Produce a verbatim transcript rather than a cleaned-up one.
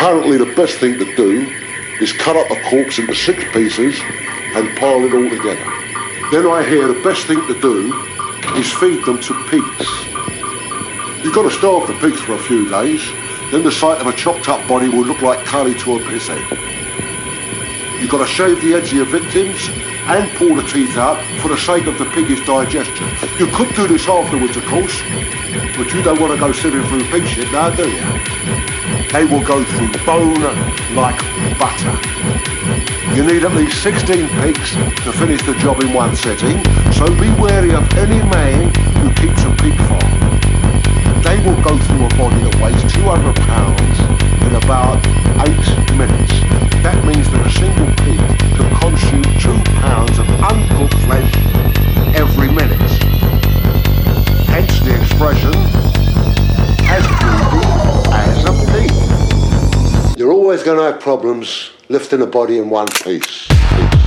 Apparently the best thing to do is cut up a corpse into six pieces and pile it all together. Then I hear the best thing to do is feed them to pigs. You've got to starve the pigs for a few days, then the sight of a chopped up body will look like curry to a piss head. You've got to shave the heads of your victims and pull the teeth out for the sake of the pig's digestion. You could do this afterwards, of course, but you don't want to go sieving through pig shit now, do you? They will go through bone like butter. You need at least sixteen pigs to finish the job in one setting, so be wary of any man who keeps a pig farm. They will go through a body that weighs two hundred pounds in about eight minutes. That means that a single pig can consume two pounds of uncooked flesh every minute. Hence the expression, as greedy as a pig. You're always going to have problems lifting a body in one piece. piece.